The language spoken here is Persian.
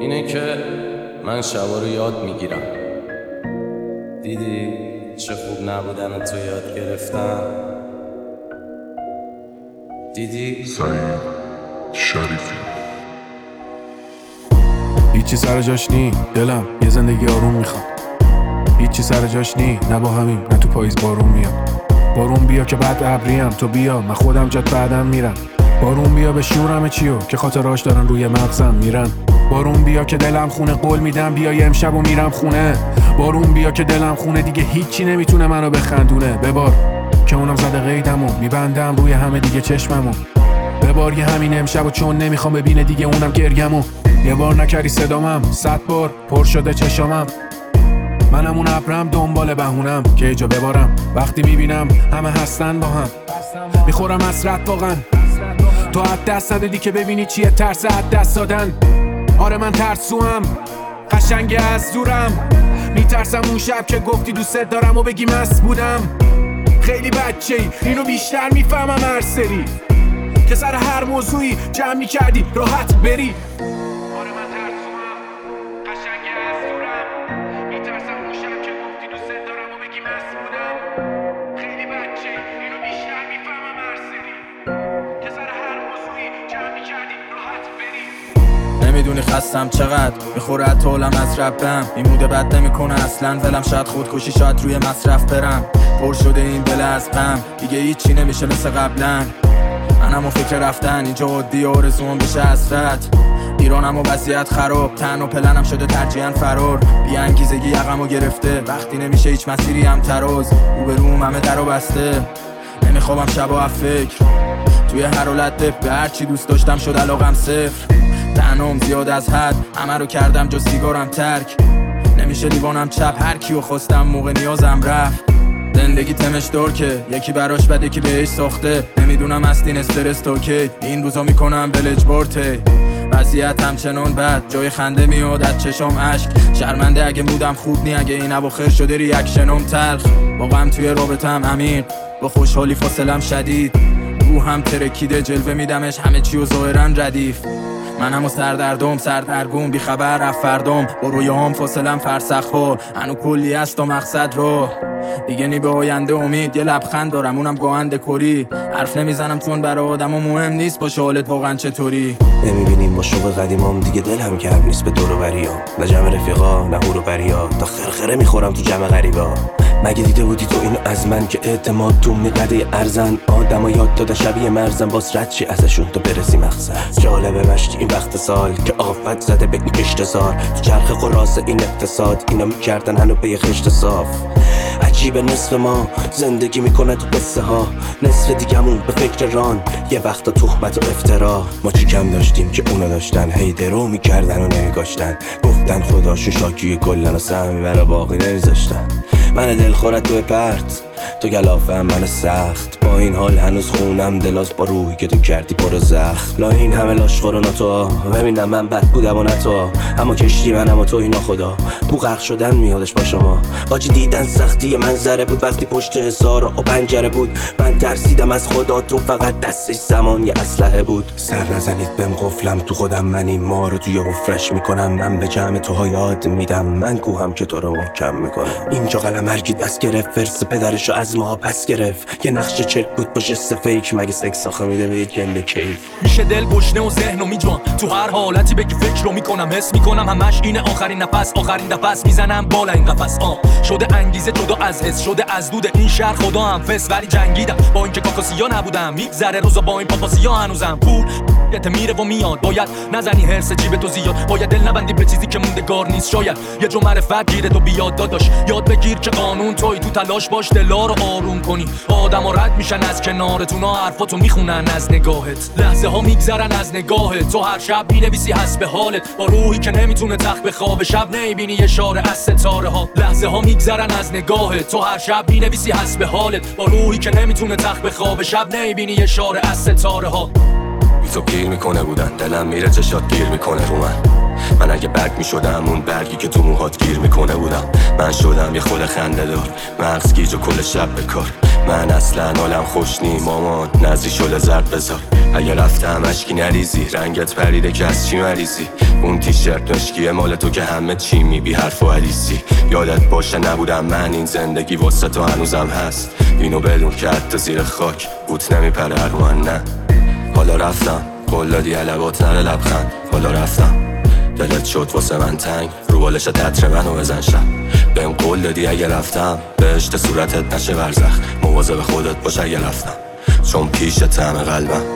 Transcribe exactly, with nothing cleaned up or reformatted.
اینه که من شبا رو یاد میگیرم. دیدی چه خوب نبودن تو یاد گرفتم. دیدی سعید شریفی. هیچی سر جاش نی، دلم یه زندگی آروم میخواد. هیچی سر جاش نی، نه با همین نه تو پاییز بارون میاد. بارون بیا که بعد ابریم، تو بیا من خودم جات بعدم میرم. بارون بیا به شورم چیو که خاطراش دارن روی مغزم میرن. بارون بیا که دلم خونه، قول میدم بیای امشب و میرم خونه. بارون بیا که دلم خونه، دیگه هیچی نمیتونه منو بخندونه. ببار که اونم زده قیدمو، میبندم روی همه دیگه چشممو. ببار یه همین امشب و چون نمیخوام ببینه دیگه اونم گرگمو. یه بار نکردی صدامم، صد بار پر شده چشامم. منم اون ابرم دنبال بهونم که ایجا ببارم. وقتی میبینم همه هستن با هم، میخورم حسرت واقعا. تو حد دست ندادی که ببینی چیه ترس حد دست دادن. آره من ترسوام، قشنگه از دورم. میترسم اون شب که گفتی دوست دارم و بگی مست بودم. خیلی بچه‌ای اینو بیشتر میفهمم هر سری که سر هر موضوعی جمع میکردی راحت بری. آره من ترسوام، قشنگه از دورم. میترسم اون شب که گفتی دوست دارم و بگی مست بودم. خیلی بچه‌ای اینو بیشتر میفهمم هر سری که سر هر موضوعی جمع میکردی راحت بری. نمیدونی خستم چقدر، میخوره طولم از ربم. این موده بد نمیکنه اصلا، ولم شاید خودکشی، شاید روی مصرف برم. پر شده این دل از غم، دیگه هیچی نمیشه مثل قبلا. منم و فکر رفتن اینجا عادی، آرزوام بشه حسرت. ایرانم و وضعیت خراب، تن و پلنم شده ترجیحاً فرار. بی انگیزگی یقمو گرفته، وقتی نمیشه هیچ مسیری هم تراز. روبروم همه درو بسته، نمیخوابم شبا از فکر. توی هر حالت دف به هر چی دوست داشتم شد علاقم صفر. تنم زیاد از حد، همه رو کردم جز سیگارم ترک. نمیشه لیوانم چپ، هر کیو خواستم موقع نیازم رفت. زندگی تمش دور که یکی براش بده که بهش ساخته. نمیدونم است این استرس تو کی، این روزا میکنم بلج برته. وضعیت همچنان بد، جای خنده میاد از چشام اشک. شرمنده اگه مودم خوب نی، اگه این اواخر شده ریاکشنم تلخ. با غم توی رابطم عمیق، با خوشحالی فاصلم شدید. روحم ترکیده جلوه میدمش همه چی و ظاهرا ردیف. منم و سردردم سردرگم، بی خبر رفت فردم. با رویام فاصلم فرسخ ها، هنو کلی است و مقصد رو. دیگه نی به آینده امید، یه لبخند دارم اونم گوهند کری. حرف نمیزنم چون برای آدم و مهم نیست با حالت واقعا چطوری. نمیبینیم با شوق قدیمام، دیگه دلم گرم نیست به دور و بریام. نه جمع رفیقا نه هورو بریا، تا خرخره میخورم تو جمع غریبا. مگه دیده بودی تو اینو از من که اعتماد تو نقده ارزن؟ آدم یاد داده شبیه مرزن، باز رد چی ازشون تو برسی مقصد. جالبه مشتی این وقت سال که آفت زده به این کشتزار. تو چرخ قراص این اقتصاد اینا میکردن هنو به یه خشت صاف. عجیبه نصف ما زندگی میکنه تو قصه ها، نصف دیگمون به فکر ران. یه وقتا تهمت و افترا، ما چی کم داشتیم که اونا داشتن. هی درو میکردن و نمیگاشتن، گفتن خداشو شاکی گلن و سهمی برا باقی نمیذاشتن. من دلخورت تو پرت، تو گلافه من سخت. با این حال هنوز خونم دلاز با روحی که تو کردی پر زخم. لا این همه لاشخور و ناتو، ببینم من بد بودم و نه تو. اما کشتی منم و تو اینا خدا، تو غرق شدن میادش با شما. باجی دیدن سختی منظره بود وقتی پشت حصار و پنجره بود. من ترسیدم از خدا، تو فقط دستش زمان یه اسلحه بود. سر نزنید بهم قفلم تو خودم، من این ما رو توی حفرش میکنم. من به جمع توها یاد میدم، من کوهم که تو رو محکم میکنم. اینجا قلم مرگی دست گرفت، فرس پدرشو از ما پس گرفت. یه نقش چرک بود با جست فیک، مگه سکس آخه میده به یک گنده کیف. میشه دل گشنه و ذهن رو میجوام، تو هر حالتی بگی فکر رو میکنم. حس میکنم همش اینه آخرین نفس، آخرین نفس میزنم بالا این قفس. آه شده انگیزه جدا از حس، شده از دود این شهر خدا هم فس. ولی جنگیدم با اینکه کاکاسیا نبودم، میگذره روزا با این پاپاسیا هنوزم. پول یت میره و میاد، باید نزنی هرس جیب تو زیاد. باید دل نبندی به چیزی که موندگار نیست. شاید یه جو معرفت گیره تو بیاد داداش، یاد بگیر که قانون توی تو تلاش باش دلا رو آروم کنی. آدم رد میشن از کنارتون، ها حرفاتو میخونن از نگاهت. لحظه ها میگذرن از نگاهت، تو هر شب مینویسی حسب حالت. با روحی که نمیتونه تخت به خواب، شب نمیبینی اشاره از ستاره ها. لحظه ها میگذرن از نگاهت، تو هر شب مینویسی حسب حالت. با روحی که نمیتونه تخت به خواب، شب نمیبینی اشاره از ستاره ها. تو گیر میکنه بودن، دلم میره چشات گیر میکنه رو من. من من یه برگ میشدم، اون برگی که تو موهات گیر میکنه بودم. من شدم یه خود خنده دار، مغز گیج و کل شب بکار. من اصلا حالم خوش نی مامان، نزدی شده زرد بذار. اگه رفتم اشکی نریزی، رنگت پریده که از چی مریضی. اون تیشرت مشکیه مال تو که همه چی میبی حرف و حدیثی. یادت باشه نبودم من، این زندگی واسه تو هنوزم هست. اینو بدون که حتی زیر خاک بوت نمیپره هرمان. نه حالا رفتم، قول دادی علبات نره لبخند. حالا رفتم، دلت شد واسه من تنگ، رو بالش تتر منو بزن شب. بهم قول دادی اگه رفتم بهشت صورتت نشه برزخ. مواظب خودت باش اگه رفتم، چون پیش طعم قلبم.